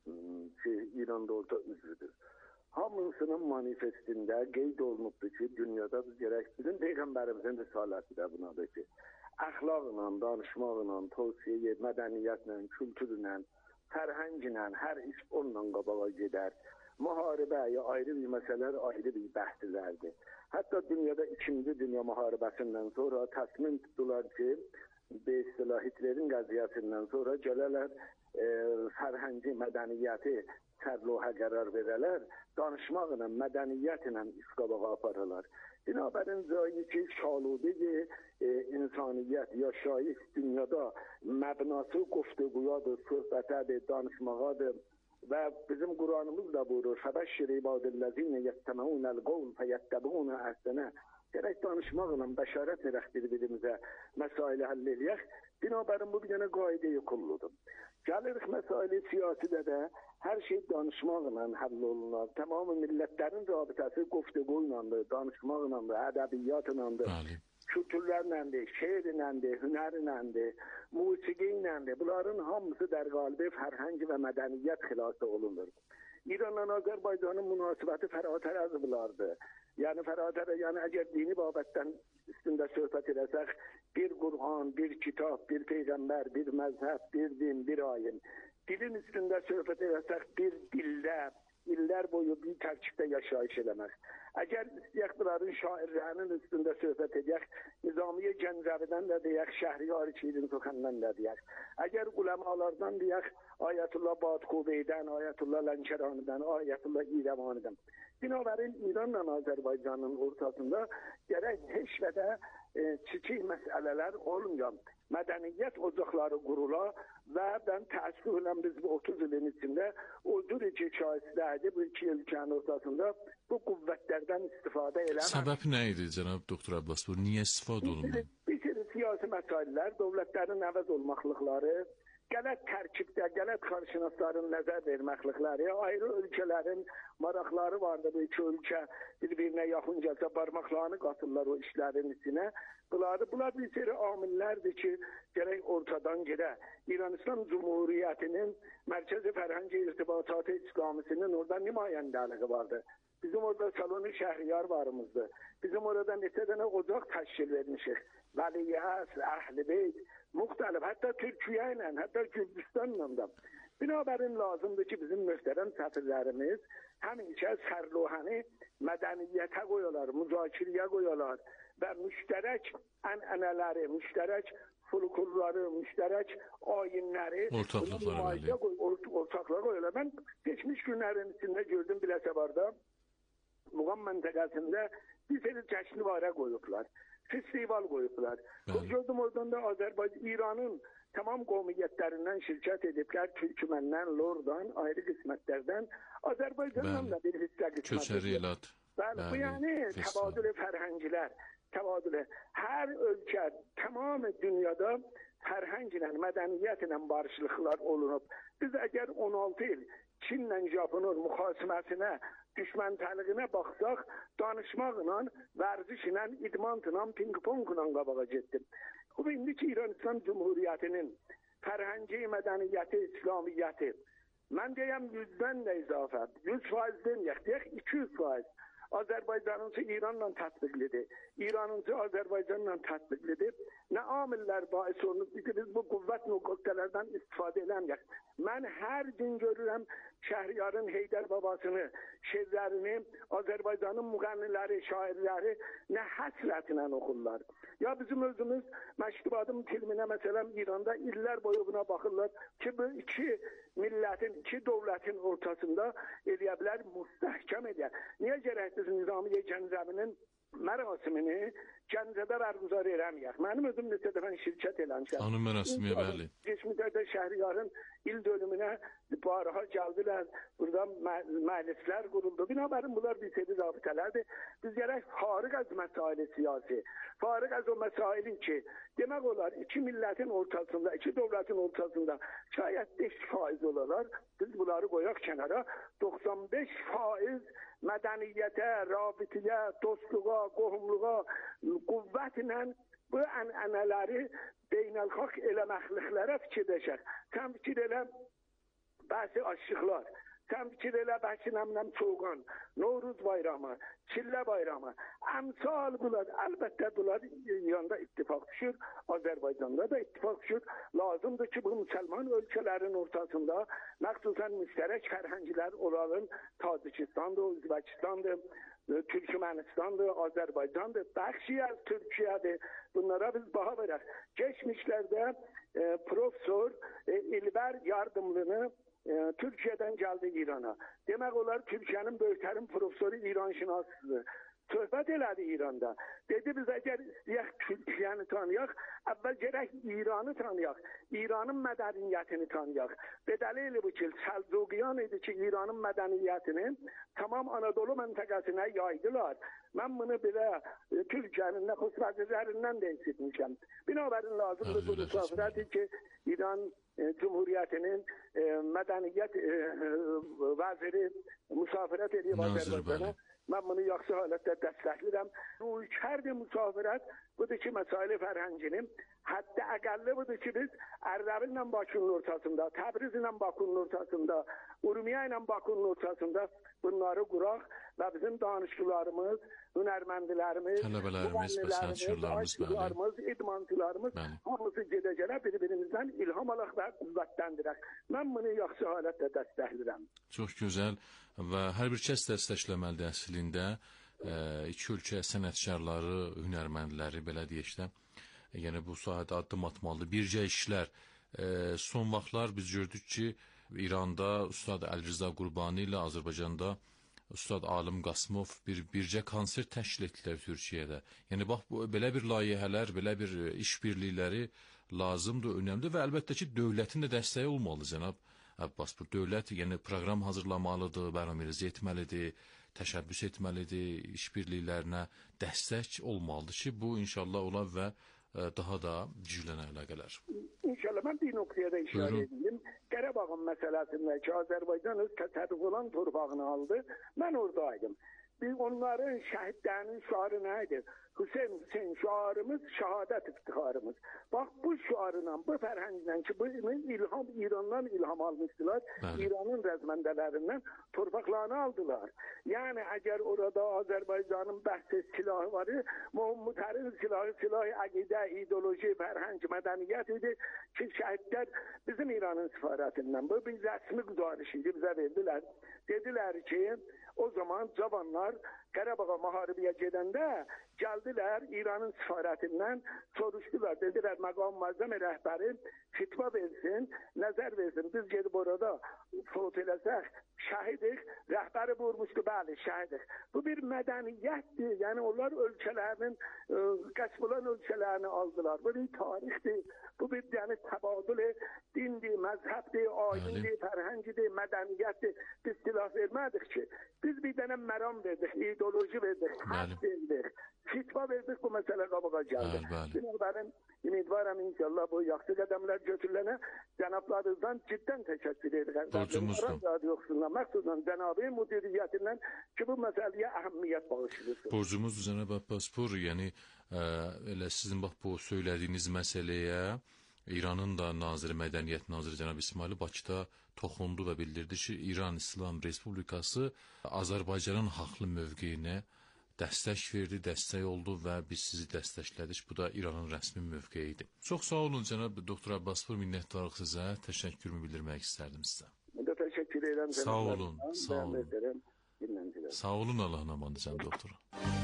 ki, İranda orada üzvüdür. Hamısının manifestində qeyd olunubdur ki, dünyada gərək bizim Peyğəmbərimizin risaləti də bunadır ki, əxlaqla, danışmaqla, tövsiyə, mədəniyyətlə, kültürlə, fərhənglə, hər iş onunla qabağa gedər. Müharibə ayrı bir məsələlər, ayrı bir bəhslərdir. Hətta dünyada ikinci dünya müharibəsindən sonra təsmin tutdular ki, bir istilah Hitlerin qəziyyəsindən sonra gələrlər e, fərhəngi mədəniyyəti sərloha qərar verələr, danışmaqla, mədəniyyətlə iş qabağa aparırlar. Binabərin zایی ki, şaludəyi e, insaniyyət, yaşayış dünyada məbnası quftuquyadır, söhbətədir, danışmağadır və bizim Quranımız da buyurur, فَبَشِّرِ عِبَادِ الَّذِينَ يَسْتَمِعُونَ الْقَوْلَ فَيَتَّبِعُونَ أَحْسَنَهُ. Gərək danışmaqla, bəşarət verək bir-birimizə, məsaili həll eləyək. Binabərin bu bir dənə qaydə-i kulludur. Gəlirik məsaili siyasidə də hər şey danışmaqla həll olunur. Tamamı millətlərin rabitəsi quftuquylandır, danışmaqlandır, ədəbiyyatlandır, kültürlərləndir, şeirləndir, hünərləndir, musiqiylədir. Bunların hamısı dərqalibi fərhəng və mədəniyyət xilası olunur. İranla Azərbaycanın münasibəti fəratər az bunlardır. Yəni fəratər, yəni əgər dini babətdən üstündə söhbət edəsək, bir Qur'an, bir kitab, bir peyğəmbər, bir məzhəb, bir din, bir ayin. Dilin üstündə söhbət edəsək, bir dildə, illər boyu bir tərkibdə yaşayış eləmək. Əgər istəyək bunların şairlərinin üstündə söhbət edək, Nizamiye Gəncəvidən də deyək, Şəhriyar Şirin Soxandan da deyək. Əgər uləmalardan deyək, Ayətullah Badxubeydən, Ayətullah Lənkəranidən, Ayətullah İrəvanidən. Binabərin İranla Azərbaycanın ortasında gərək heç və də e, kiçik məsələlər olmayan mədəniyyət ocaqları qurula və mən təəssüflə biz bu otuz ilin içində o cür iki şahistlərdi bu iki ölkənin ortasında bu qüvvətlərdən istifadə eləmək. Səbəb nə idi cənab doktor Abbaspour? Niyə istifadə olundu? Bir kere siyasi məsələlər, dövlətlərin əvəz olmaqlıqları, qələt tərkibdə, qələt xarşınasların nəzər verməklikləri, ayrı ölkələrin maraqları vardı. Bu iki ölkə bir-birinə yaxın gəlsə barmaqlarını qatırlar o işlərin içinə. Bunlar, bunlar bir seri amillərdir ki, gərək ortadan gedə. İran İslam Cumhuriyyətinin Mərkəzi Fərhəngi İrtibatı İslamisinin orada nümayəndəliyi vardı. Bizim orada salonu Şəhriyar varımızdı. Bizim orada neçə dənə ocaq təşkil vermişik. Vəliyyət, Əhl-i Beyt, müxtəlif, hətta Türkiyə ilə, hətta Gürcistanla da. Binabərin lazımdır ki, bizim möhtərəm səfirlərimiz həmişə sərlohəni mədəniyyətə qoyuyorlar, müzakirəyə qoyuyorlar və müştərək ənənələri, müştərək folklorları, müştərək ayinləri ortaklığa qoyuyorlar. Mən geçmiş günlərin içində gördüm Biləsəvarda, Muğam məntəqəsində bir seri cəşnivarə qoyublar. Festival qoyublar. Gördüm oradan da Azərbaycan, İranın tamam qovmiyyətlərindən şirkət ediblər, Türkməndən, Lordan, ayrı qismətlərdən, Azərbaycandan da bir hissə qismət. Köçəri elat. Bəli, bu yəni təbadül-i fərhəngilər, təbadül. Hər ölkə, tamam dünyada fərhənglə, mədəniyyətlə barışlıqlar olunub. Biz əgər on altı il Çinlə Japonun müxasiməsinə, düşməntəliğinə baxsaq, danışmaqla, vərzişlə, idmantla, ping-pongla qabağa getdim. Bu indiki İran İslam Cumhuriyyətinin fərhəngi, mədəniyyəti, İslamiyyəti, mən deyəm yüzdən də izafə, yüz faiz deməyək, deyək iki yüz faiz. Azərbaycanınsı İranla tətbiqlidir. İranınsı Azərbaycanla tətbiqlidir. Nə amillər bahis olunub ki, biz bu qüvvət nöqtələrdən istifadə eləməyək. Mən hər gün görürəm Şəhriyarın Heydər babasını, şeirlərini, Azərbaycanın müğənniləri, şairləri nə həsrətlə oxurlar. Ya bizim özümüz Məştubadım filminə məsələn İranda illər boyu buna baxırlar ki, bu iki millətin, iki dövlətin ortasında eləyə bilər, müstəhkəm edə. Niyə gərəkdir Nizamiye Gəncəvinin mərasimini Gəncədə bərgüzar eləməyək? Mənim özüm neçə dəfə şirkət eləmişəm. Anı mərasimi, bəli. Geçmişdə də Şəhriyarın il dönümünə baraha gəldilər. Burada məclislər quruldu. Binabərin bunlar bir seri rabitələrdir. Biz gərək fariq az məsaili siyasi, fariq az o məsaili ki, demək olar iki millətin ortasında, iki dövlətin ortasında şayət beş faiz olarlar. Biz bunları qoyaq kənara. doxsan beş faiz mədəniyyətə, rabitəyə, dostluğa, qohumluğa, qüvvətlə bu ənənələri beynəlxalq eləməkliklərə fikirləşək. Sən fikir elə bəzi aşıqlar, sən fikir elə bəzi nəmnəm çoğan, Novruz bayramı, Çillə bayramı, əmsal bunlar, əlbəttə bunlar İranda ittifaq düşür, Azərbaycanda da ittifaq düşür. Lazımdır ki, bu müsəlman ölkələrin ortasında məxsusən müştərək fərhənglər olalım, Tacikistandır, Özbekistandır, Türkmenistan'dır, Azerbaycan'dır, bəxşi az Türkiye'dir. Bunlara biz baha verək. Geçmişlerde e, Profesör e, İlber Yardımlını e, Türkiye'den geldi İran'a. Demek olar Türkiye'nin böyüklərin profesörü İran şinasıdır. Söhbət elədi İranda. Dedi biz əgər istəyək Türkiyəni tanıyaq, əvvəl gərək İranı tanıyaq, İranın mədəniyyətini tanıyaq. Bedəli bu ki, Səlcuqiyan idi ki, İranın mədəniyyətini tamam Anadolu məntəqəsinə yaydılar. Mən bunu belə e, Türkiyənin nəxus vəzirlərindən də eşitmişəm. Binabərin lazımdır bu müsafirəti ki, İran e, Cumhuriyyətinin e, mədəniyyət e, e, vəziri müsafirət edib Azərbaycana. Mən bunu yaxşı halətdə dəstəklirəm. Ruhkərdi müsafirət budur ki, məsaili fərhənginin hətta əqəlli budur ki, biz Ərdəbil ilə Bakının ortasında, Təbriz ilə Bakının ortasında, Urmiya ilə Bakının ortasında bunları quraq və bizim danışıqlarımız, hünərməndilərimiz, tələbələrimiz və sənətkarlarımız, aşıqlarımız, idmançılarımız hamısı gedə-gələ bir-birimizdən ilham alaq və qüvvətləndirək. Mən bunu yaxşı halətdə dəstəklirəm. Çox gözəl və hər bir kəs dəstəkləməlidir əslində. E, iki ölkə sənətkarları, hünərməndləri, belə deyək də, yəni bu sahədə addım atmalıdır. Bircə işlər. E, son vaxtlar biz gördük ki, İranda Ustad Əlirza Qurbani ilə Azərbaycanda Ustad Alim Qasımov bir bircə konsert təşkil etdilər Türkiyədə. Yəni bax bu belə bir layihələr, belə bir işbirlikləri lazımdır, önəmlidir və əlbəttə ki, dövlətin də dəstəyi olmalıdır cənab Abbas. Bu dövlət yəni proqram hazırlamalıdır, bərnamələrə etməlidir, təşəbbüs etməlidir, işbirliklərinə dəstək olmalıdır ki, bu inşallah olar və daha da güclənə əlaqələr. İnşallah mən bir nöqtəyə də işarə edeyim. Qarabağın məsələsində ki, Azərbaycan öz təsərrüf olan torpağını aldı. Mən oradaydım. Biz onların şəhidlərinin şüarı nə idi? Hüseyn Hüseyn şüarımız, şəhadət iftixarımız. Bax bu şüarla, bu fərhənglə ki, bu ilham İrandan ilham almışdılar. Bəli. İranın rəzməndələrindən torpaqlarını aldılar. Yəni əgər orada Azərbaycanın bəhs silahı var, Muhammadın silahı, silahı əqidə, ideoloji, fərhəng, mədəniyyət idi ki, şəhidlər bizim İranın səfarətindən bu bir rəsmi güzarış idi, bizə verdilər. Dedilər ki, o zaman cavanlar Qarabağa müharibəyə gedəndə gəldilər İranın səfarətindən soruşdular. Dedilər məqam müəzzəm rəhbəri fitva versin, nəzər versin. Biz gedib orada fot eləsək, şəhidik, rəhbəri vurmuşdu, bəli, şəhidik. Bu bir mədəniyyətdir. Yəni onlar ölkələrinin, qəsb olan ölkələrini aldılar. Bu bir tarixdir. Bu bir yəni təbadül dindir, məzhəbdir, ayindir, fərhəngidir, mədəniyyətdir. Biz silah vermədik ki. Biz bir dənə məram verdik, ideoloji verdik, hədd verdik, fitva verdik, bu məsələ qabağa gəldi. Binabərin ümidvaram inşallah bu yaxşı qədəmlər götürülənə cənablarınızdan ciddən təşəkkür edirəm. Borcumuzdur. Yoxsullar, məxsusən cənabı müdiriyyətindən ki, bu məsələyə əhəmiyyət bağışlayırsınız. Borcumuzdur cənab Abbas Pur, yəni ə, elə sizin bax bu söylədiyiniz məsələyə İranın da naziri, mədəniyyət naziri cənab İsmail Bakıda toxundu və bildirdi ki, İran İslam Respublikası Azərbaycanın haqlı mövqeyinə dəstək verdi, dəstək oldu və biz sizi dəstəklədik. Bu da İranın rəsmi mövqeyidir. Çox sağ olun cənab doktor Abbasbur, minnətdarlıq sizə, təşəkkürümü bildirmək istərdim sizə. Mən də təşəkkür edirəm. Sağ olun, sağ olun. Sağ olun, Allah'ın amanı cənab doktor.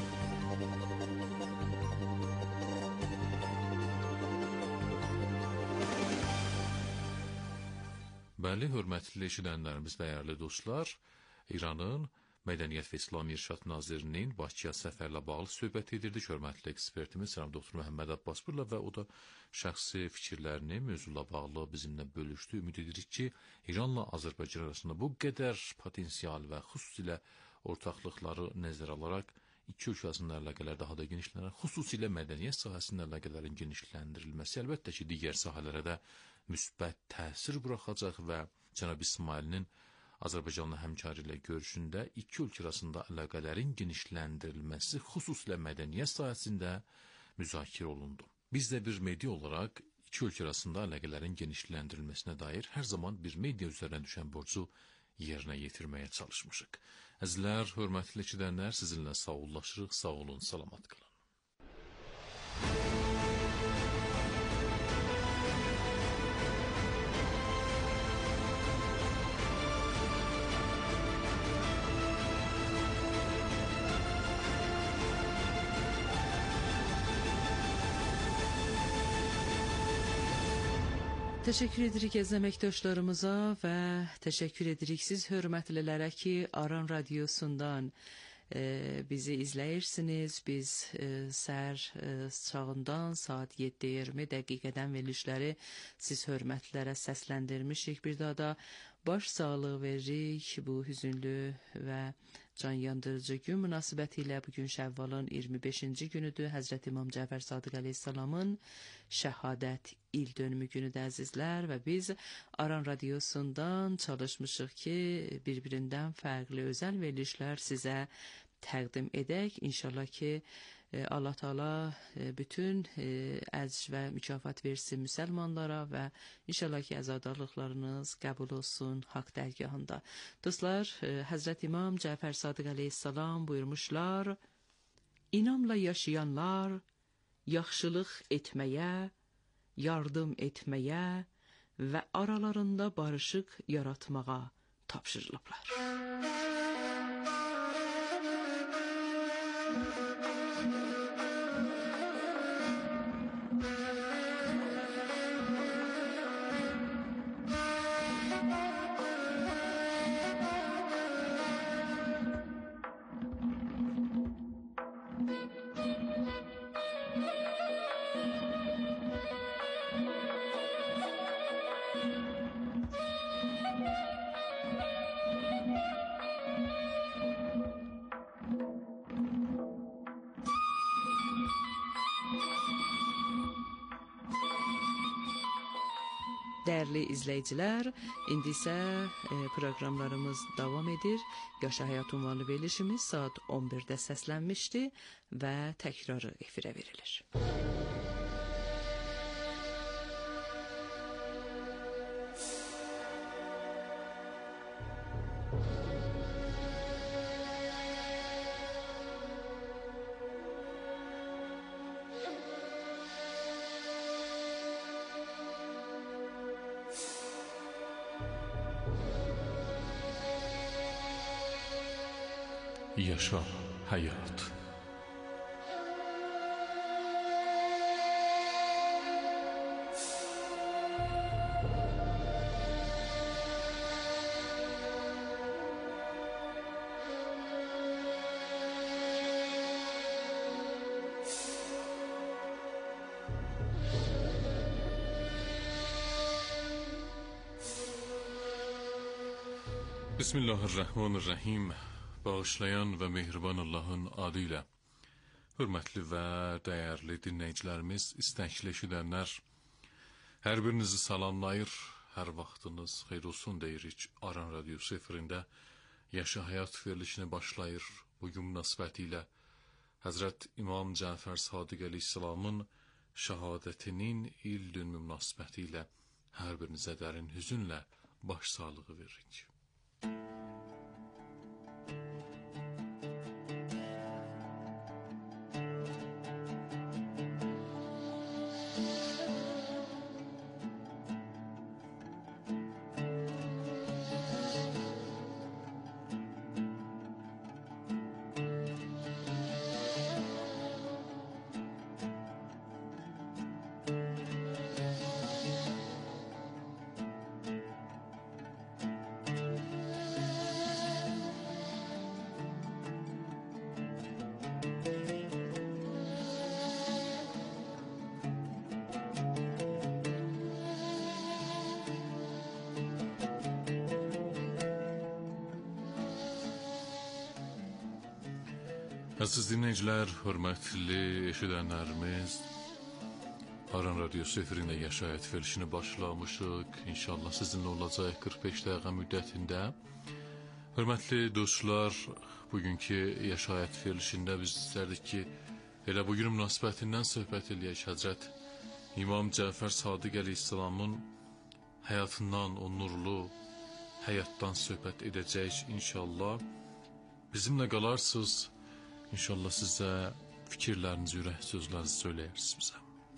Bəli, hörmətli eşidənlərimiz, dəyərli dostlar, İranın Mədəniyyət və İslam İrşad Nazirinin Bakıya səfərlə bağlı söhbət edirdik. Hörmətli ekspertimiz cənab doktor Məhəmməd Abbasburla və o da şəxsi fikirlərini mövzuyla bağlı bizimlə bölüşdü. Ümid edirik ki, İranla Azərbaycan arasında bu qədər potensial və xüsusilə ortaqlıqları nəzərə alaraq iki ölkə arasında əlaqələr daha da genişlənər. Xüsusilə mədəniyyət sahəsində əlaqələrin genişləndirilməsi əlbəttə ki, digər sahələrə də müsbət təsir buraxacaq və cənab İsmailin Azərbaycanla həmkarı ilə görüşündə iki ölkə arasında əlaqələrin genişləndirilməsi xüsusilə mədəniyyət sahəsində müzakirə olundu. Biz də bir media olaraq iki ölkə arasında əlaqələrin genişləndirilməsinə dair hər zaman bir media üzərinə düşən borcu yerinə yetirməyə çalışmışıq. Əzizlər, hörmətli eşidənlər, sizinlə sağollaşırıq. Sağ olun, salamat qalın. Təşəkkür edirik əziz əməkdaşlarımıza və təşəkkür edirik siz hörmətlilərə ki, Aran Radiosundan e, bizi izləyirsiniz. Biz e, səhər e, çağından saat yeddi iyirmi dəqiqədən verilişləri siz hörmətlilərə səsləndirmişik. Bir daha da baş sağlığı veririk bu hüzünlü və can yandırıcı gün münasibətilə. Bugün Şəvvalın iyirmi beşinci günüdür. Həzrət İmam Cəfər Sadiq əleyhissalamın şəhadət il dönümü günüdür əzizlər və biz Aran Radiosundan çalışmışıq ki, bir-birindən fərqli özəl verilişlər sizə təqdim edək. İnşallah ki, Allah Taala bütün əcr və mükafat versin müsəlmanlara və inşallah ki, əzadarlıqlarınız qəbul olsun haqq dərgahında. Dostlar, Həzrət İmam Cəfər Sadiq əleyhissalam buyurmuşlar: İnamla yaşayanlar yaxşılıq etməyə, yardım etməyə və aralarında barışıq yaratmağa tapşırılıblar. Dəyərli izləyicilər, indi isə e, proqramlarımız davam edir. Yaşa Həyat ünvanlı verilişimiz saat on birdə səslənmişdi və təkrarı efirə verilir. Yaşa həyat. Bismillahirrahmanirrahim. Bağışlayan və mehriban Allahın adı ilə. Hörmətli və dəyərli dinləyicilərimiz, istəkli eşidənlər, hər birinizi salamlayır, hər vaxtınız xeyir olsun deyirik. Aran Radiosu efirində Yaşa Həyat verilişini başlayır. Bugün münasibətilə Həzrət İmam Cəfər Sadiq əleyhissalamın şəhadətinin il dönümü münasibəti ilə hər birinizə dərin hüzünlə başsağlığı veririk. Əziz dinləyicilər, hörmətli eşidənlərimiz, Aran Radiosu efirində yaşayət verilişini başlamışıq. İnşallah sizinlə olacaq qırx beş dəqiqə müddətində. Hörmətli dostlar, bugünkü yaşayət verilişində biz istərdik ki, elə bugün münasibətindən söhbət eləyək. Həzrət İmam Cəfər Sadiq əleyhissalamın həyatından, o nurlu həyatdan söhbət edəcəyik inşallah. Bizimlə qalarsınız. İnşallah sizə fikirlərinizi, ürək sözlərinizi söyləyərsiniz bizə.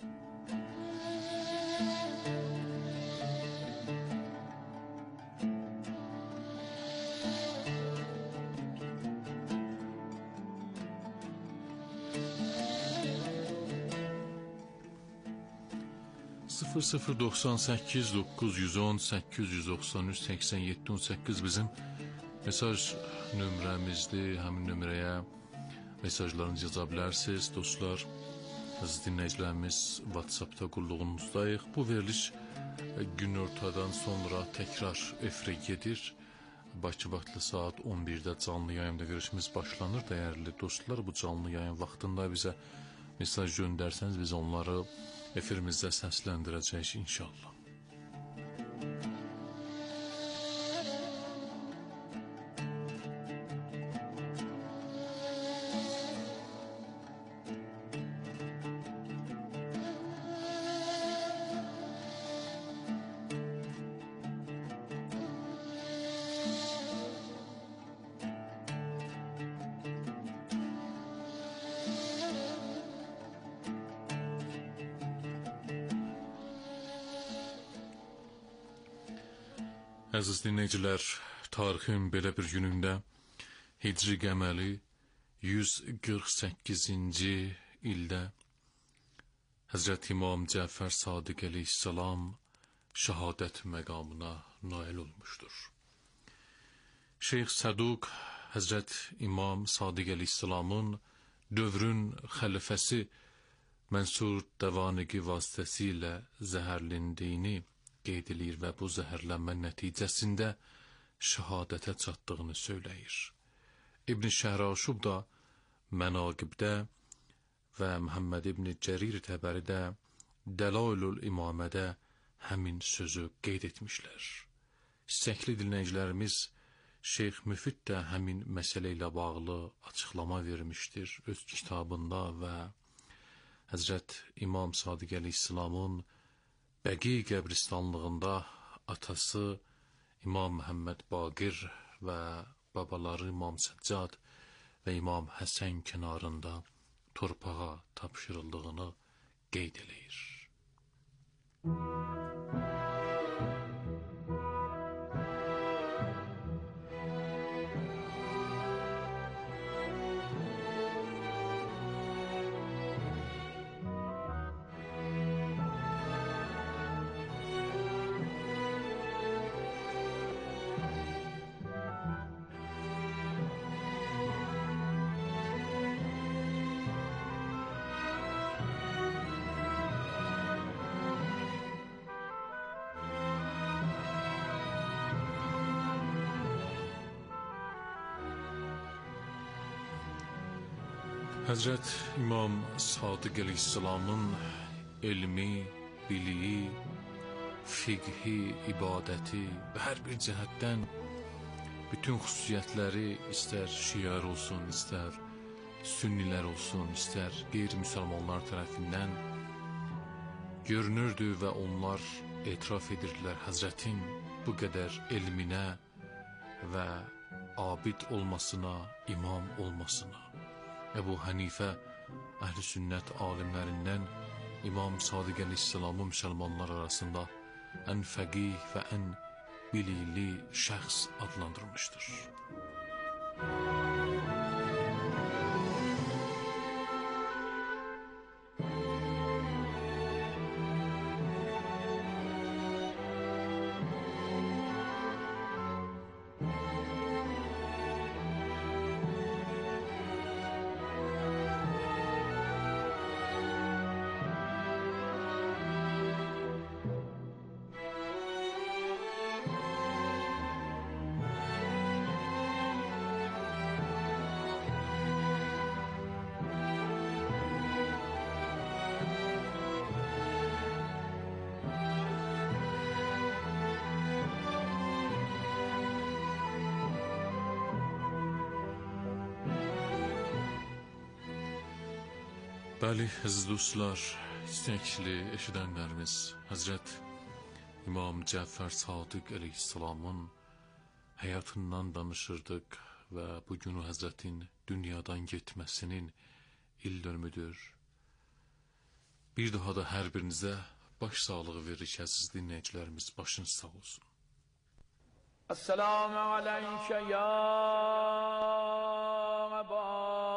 sıfır sıfır doxsan səkkiz doqquz yüz on səkkiz yüz doxsan üç səksən yeddi on səkkiz bizim mesaj nömrəmizdir. Həmin nömrəyə mesajlarınızı yaza bilərsiniz. Dostlar, əziz dinləyicilərimiz, WhatsApp'da qulluğunuzdayıq. Bu veriliş günortadan sonra təkrar efirə gedir. Bakı vaxtlı saat on birdə canlı yayımda görüşümüz başlanır. Dəyərli dostlar, bu canlı yayın vaxtında bizə mesaj göndərsəniz biz onları efirimizdə səsləndirəcəyik inşallah. Əziz dinləyicilər, tarixin belə bir günündə Hicri qəməli yüz qırx səkkizinci ildə Həzrət İmam Cəfər Sadiq əleyhissalam şəhadət məqamına nail olmuşdur. Şeyx Səduq Həzrət İmam Sadiq əleyhissalamın dövrün xəlifəsi Mənsur Dəvanəqi vasitəsilə zəhərlindiyini qeyd edir və bu zəhərlənmə nəticəsində şəhadətə çatdığını söyləyir. İbn Şəhraşub da Mənaqibdə və Məhəmməd İbn Cərir Təbəridə Dəlailül İmamədə həmin sözü qeyd etmişlər. İstəkli dinləyicilərimiz Şeyx Müfid də həmin məsələ ilə bağlı açıqlama vermişdir öz kitabında və Həzrət İmam Sadiq əleyhissalamın Bəqi qəbristanlığında atası İmam Məhəmməd Baqir və babaları İmam Səccad və İmam Həsən kənarında torpağa tapşırıldığını qeyd eləyir. Həzrət İmam Sadiq əleyhissalamın elmi, biliyi, fiqhi, ibadəti və hər bir cəhətdən bütün xüsusiyyətləri istər şiar olsun, istər sünnilər olsun, istər qeyri-müsəlmanlar tərəfindən görünürdü və onlar etiraf edirdilər Həzrətin bu qədər elminə və abid olmasına, imam olmasına. Əbu Hənifə Əhl-i Sünnət alimlərindən İmam Sadiq əleyhisselamı müsəlmanlar arasında ən fəqih və ən bilikli şəxs adlandırmışdır. Bəli, əziz dostlar, istəkli eşidənlərimiz, Həzrət İmam Cəfər Sadiq əleyhissalamın həyatından danışırdıq və bugün o Həzrətin dünyadan getməsinin il dönümüdür. Bir daha da hər birinizə baş sağlığı veririk, əziz dinləyicilərimiz, başınız sağ olsun. Esselamu aleykə ya Əba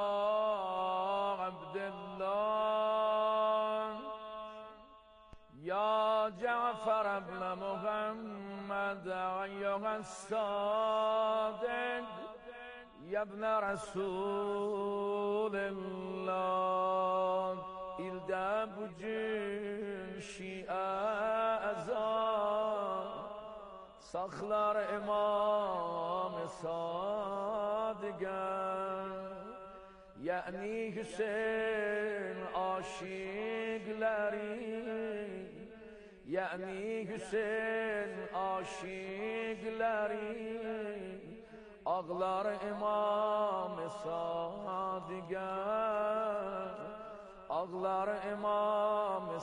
يا جعفر ابن محمد أيها الصادق يا ابن رسول الله İldə bugün şiə əzan saxlar İmam-ı Sadıqən yəni Hüseyin aşiqləri yəni Hüseyin aşiqləri ağlar İmam-ı Sadıqən ağlar İmam-ı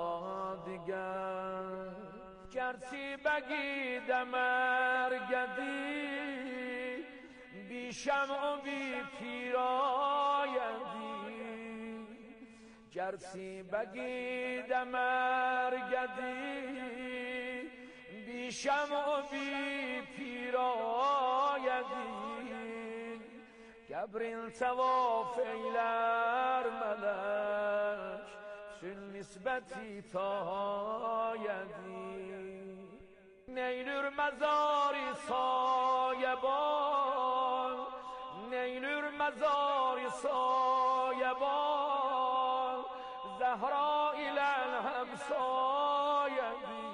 Sadıqən gerçi bəqidə mərgədi بیشم و بی پیرایندی گرچی بگید مرگدی بیشم و بی پیرایندی گبرین تواف ایلر ملک چون نسبتی تایندی نیلور مزاری سایبان نیلور مزاری سایبان زهرا ایلن همسایدی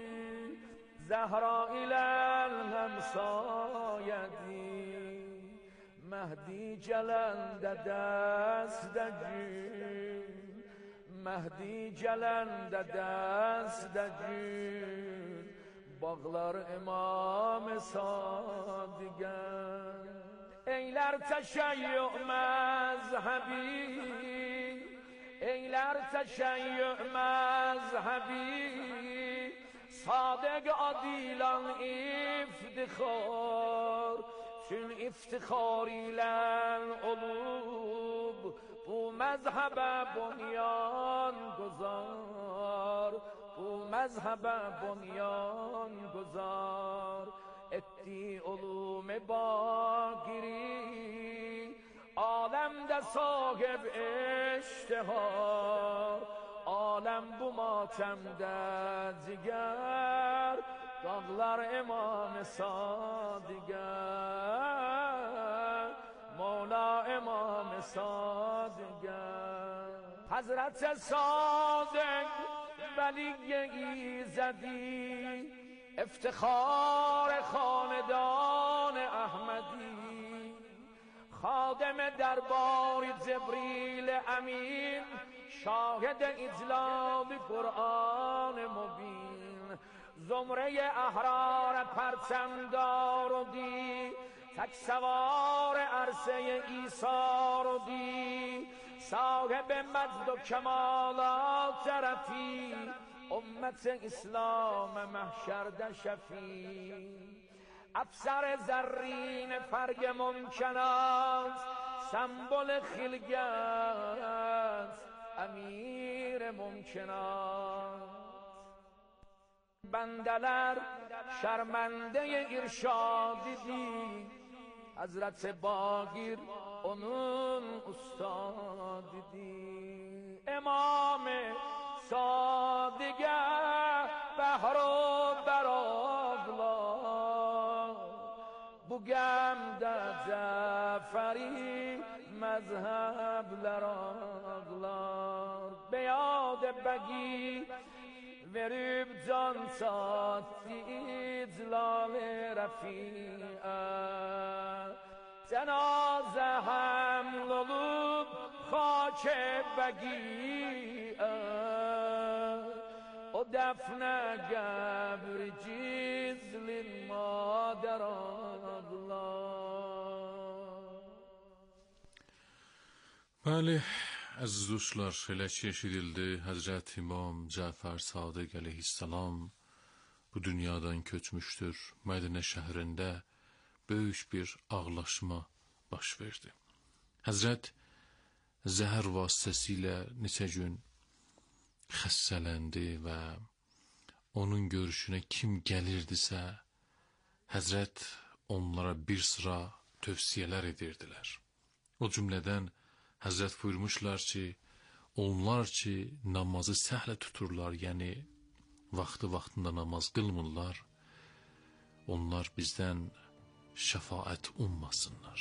زهرا ایلن همسایدی مهدی جلند دست دجی مهدی جلند دست دجی bağlar İmam-ı Sadıqən eylər təşəyyü məzhəbi eylər təşəyyü məzhəbi Sadiq adilan iftixar çün iftixar ilən olub bu məzhəbə bunyan guzar bu mezhebe bunyan guzar etti ulum bagiri alemde sahib iştihar alem bu matemde ciger dağlar İmam-ı Sadıqən Mevla İmam-ı Sadıqən Hazreti Sadık ولی ایزدی افتخار خاندان احمدی خادم دربار جبریل امین شاهد اجلال قرآن مبین زمره احرار پرچمدار و دی تک سوار عرصه ایثار و دی صاحب مجد و کمالات رفیع، امت اسلام محشر شفیع. افسر زرین فرگ ممکنات، سمبل خلقت امیر ممکنات. بندلر şermende irşad idi، Hazret Bagir onun ustadidir. İmam Sadige behro beraglar، bu gemde Caferi mezhebler ağlar. Beyad begi verib can sattı iclal refi'e، cenaze haml olup خاک بگیه، o defne gebr cizlin mader ağlar. Bəli, əziz dostlar, elə ki eşidildi Həzrət İmam Cəfər Sadiq əleyhissalam bu dünyadan köçmüşdür. Mədinə şəhərində böyük bir ağlaşma baş verdi. Həzrət zəhər vasitəsilə neçə gün xəstələndi və onun görüşünə kim gəlirdisə, Həzrət onlara bir sıra tövsiyələr edirdilər. O cümlədən Həzrət buyurmuşlar ki, onlar ki namazı səhlə tuturlar, yəni vaxtı-vaxtında namaz qılmırlar, onlar bizdən şəfaət ummasınlar.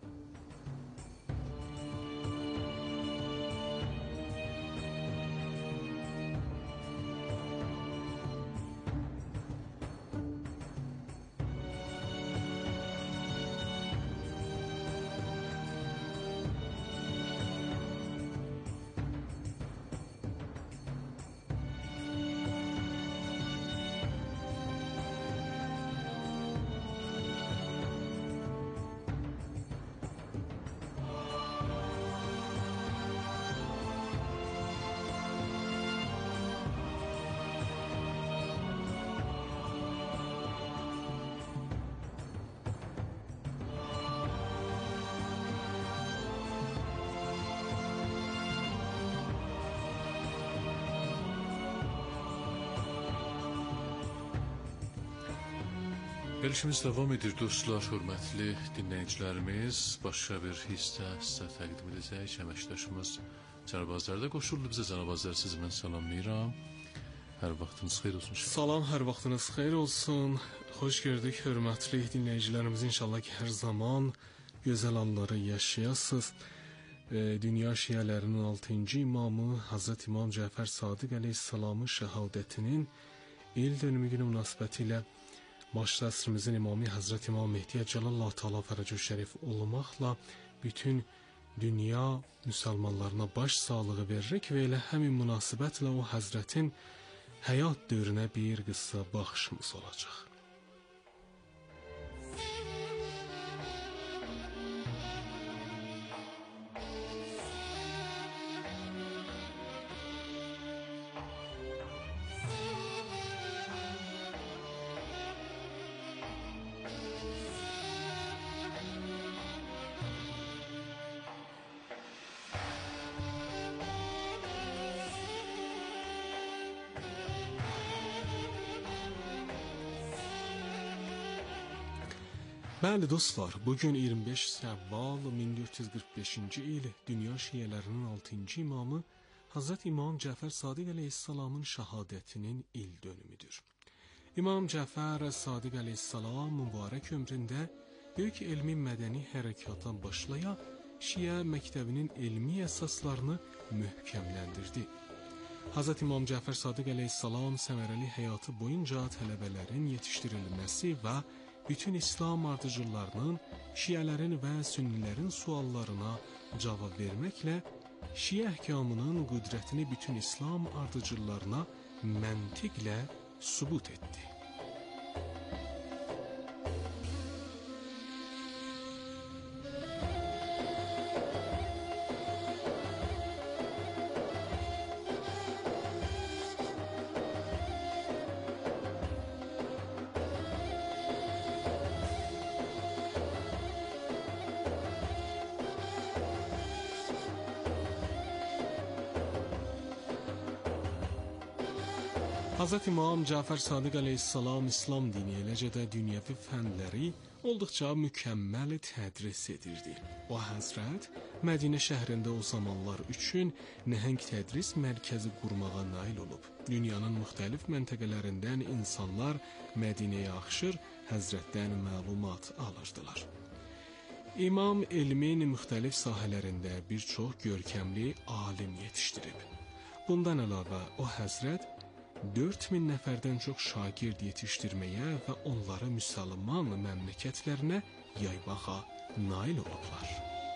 Verilişimiz davam edir dostlar, hörmətli dinləyicilərimiz. Başqa bir hissdə sizə təqdim edəcək. Əməkdaşımız Cənab Azər də qoşuldu bizə. Cənab Azər, sizi mən salamlayıram. Hər vaxtınız xeyir olsun. Salam, hər vaxtınız xeyir olsun. Xoş gördük hörmətli dinləyicilərimiz. İnşallah ki, hər zaman gözəl anları yaşayasınız. E, dünya şiələrinin altıncı imamı Hazreti İmam Cəfər Sadiq əleyhissalamın şəhadətinin il dönümü günü münasibəti ilə başda əsrimizin imamı Hazreti İmam Mehdi Cəlallahu Teala fərəcü şərif olmaqla bütün dünya müsəlmanlarına baş sağlığı veririk və elə həmin münasibətlə o Həzrətin həyat dövrünə bir qısa baxışımız olacaq. Bəli dostlar, bugün iyirmi beş Səvval min dörd yüz qırx beşinci il dünya şiələrinin altıncı imamı Hazreti İmam Cəfər Sadiq əleyhissalamın şəhadətinin il dönümüdür. İmam Cəfər Sadiq əleyhissalam mübarək ömründə böyük elmi mədəni hərəkata başlaya şiə məktəbinin elmi əsaslarını möhkəmləndirdi. Hazreti İmam Cəfər Sadiq əleyhissalam səmərəli həyatı boyunca tələbələrin yetişdirilməsi və bütün İslam ardıcıllarının, şiələrin və sünnilərin suallarına cavab verməklə şiə əhkamının qüdrətini bütün İslam ardıcıllarına məntiqlə sübut etdi. Hazreti İmam Cəfər Sadiq əleyhissalam İslam dini, eləcə də dünyəvi fənləri olduqca mükəmməl tədris edirdi. O həzrət Mədinə şəhərində o zamanlar üçün nəhəng tədris mərkəzi qurmağa nail olub. Dünyanın müxtəlif məntəqələrindən insanlar Mədinəyə axışır, həzrətdən məlumat alırdılar. İmam elmin müxtəlif sahələrində bir çox görkəmli alim yetişdirib. Bundan əlavə o həzrət dörd min nəfərdən çox şagird yetişdirməyə və onları müsəlman məmləkətlərinə yaymağa nail olublar.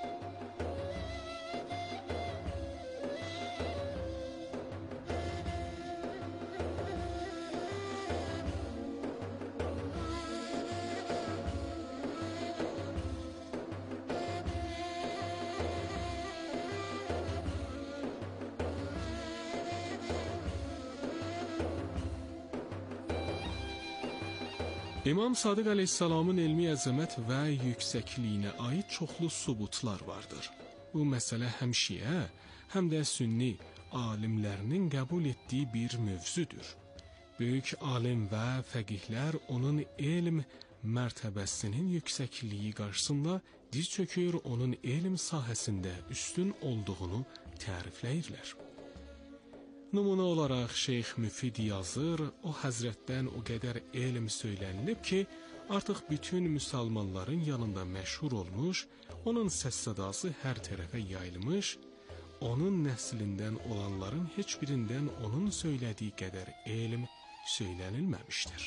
İmam Sadiq əleyhissalamın elmi əzəmət və yüksəkliyinə aid çoxlu sübutlar vardır. Bu məsələ həm şiə, həm də sünni alimlərinin qəbul etdiyi bir mövzudur. Böyük alim və fəqihlər onun elm mərtəbəsinin yüksəkliyi qarşısında diz çökür, onun elm sahəsində üstün olduğunu tərifləyirlər. Nümunə olaraq Şeyx Müfid yazır, o həzrətdən o qədər elm söylənilib ki, artıq bütün müsəlmanların yanında məşhur olmuş, onun səs-sədası hər tərəfə yayılmış, onun nəslindən olanların heç birindən onun söylədiyi qədər elm söylənilməmişdir.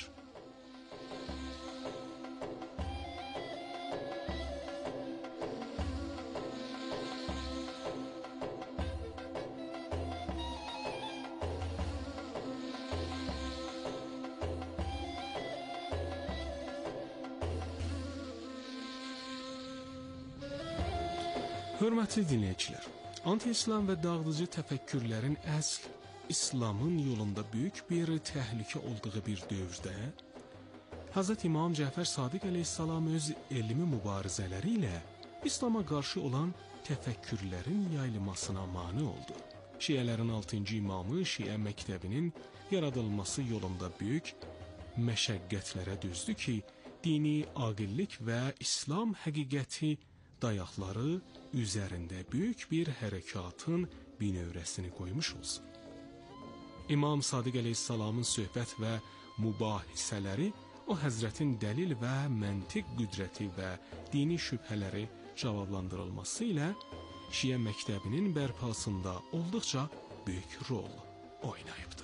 Hörmətli dinləyicilər, anti-İslam və dağıdıcı təfəkkürlərin əsl İslamın yolunda böyük bir təhlükə olduğu bir dövrdə Hazreti İmam Cəfər Sadiq əleyhissalam öz elmi mübarizələri ilə İslama qarşı olan təfəkkürlərin yayılmasına mane oldu. Şiələrin altıncı imamı Şiə məktəbinin yaradılması yolunda böyük məşəqqətlərə dözdü ki, dini aqillik və İslam həqiqəti dayaqları üzərində böyük bir hərəkatın binövrəsini qoymuş olsun. İmam Sadiq əleyhissalamın söhbət və mübahisələri o həzrətin dəlil və məntiq qüdrəti və dini şübhələri cavablandırılması ilə Şiə məktəbinin bərpasında olduqca böyük rol oynayıbdır.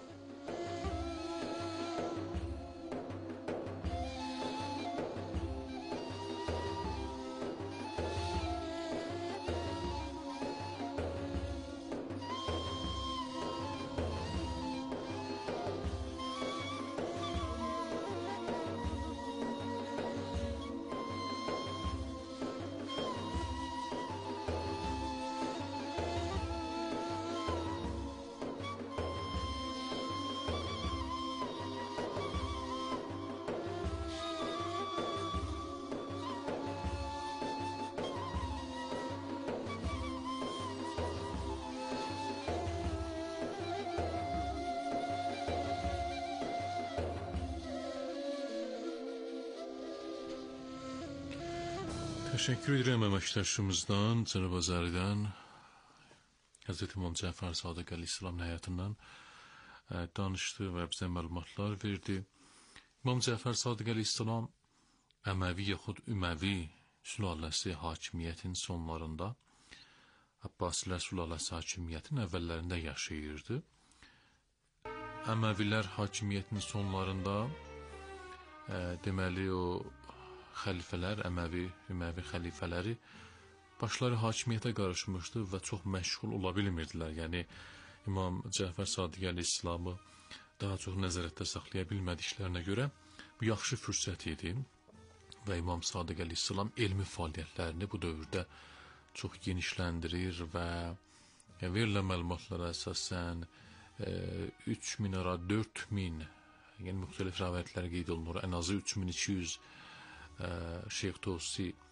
Teşekkür ederim əməkdaşımızdan, Cənab Azəridən, Həzrət İmam Cəfər Sadiq əleyhissalamın həyatından e, danışdı və bizə məlumatlar verdi. İmam Cəfər Sadiq əleyhissalam Əməvi yaxud Üməvi sülaləsi hakimiyyətin sonlarında, Abbasilər sülaləsi hakimiyyətin əvvəllərində yaşayırdı. Əməvilər hakimiyyətin sonlarında e, deməli o xəlifələr, Əməvi, Üməvi xəlifələri başları hakimiyyətə qarışmışdı və çox məşğul ola bilmirdilər. Yəni, İmam Cəfər Sadiq əleyhissalamı daha çox nəzarətdə saxlaya bilmədiklərinə görə bu yaxşı fürsət idi və İmam Sadiq əleyhissalam elmi fəaliyyətlərini bu dövrdə çox genişləndirir və verilən məlumatlara əsasən üç min ara dörd min, yəni müxtəlif rəvayətlər qeyd olunur, ən azı üç min iki yüz Şeyx Tosi